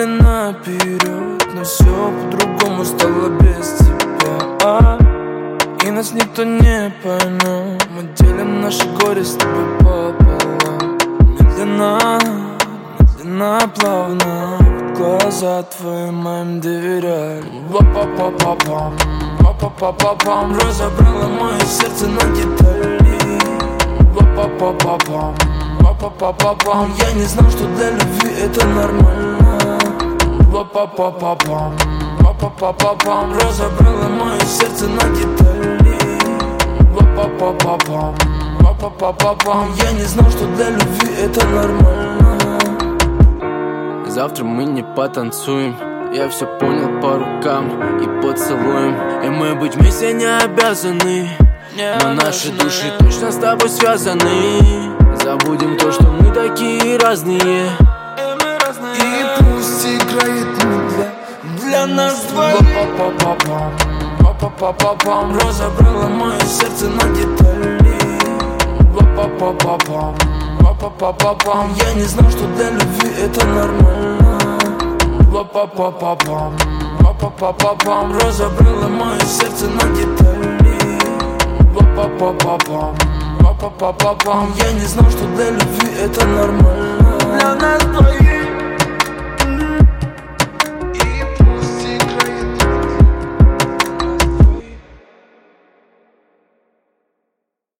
знали наперед, но все по-другому стало без тебя. И нас никто не поймет. Мы делим наше горе с тобой пополам. Медленно, медленно, плавно в глаза твои моим доверяли. Ва-па-па-па-пам, ва-па-па-па-пам. Разобрала мое сердце на детали. Ва-па-па-па-пам, ва-па-па-па-пам. Я не знал, что для любви это нормально. Ва-па-па-па-пам, ва-па-па-па-пам. Разобрала мое сердце на детали. Ва-па-па-па-пам, ва-па-па-па-пам. Я не знал, что для любви это нормально. Завтра мы не потанцуем, я все понял по рукам и поцелуем. И мы быть вместе не обязаны, но наши души точно с тобой связаны. Забудем то, что мы такие разные. И пусть играет медля для нас двоих. Ва-па-па-па-пам, ва-па-па-па-пам. Разобрала мое сердце на детали. Ва-па-па-па-пам, ва-па-па-па-пам. Я не знал, что для любви это нормально. Ва-па-па-па-пам, ва-па-па-па-пам. Разобрала мое сердце на детали. Ва-па-па-па-пам, ва-па-па-па-пам. Я не знал, что для любви это нормально. Для нас двоих.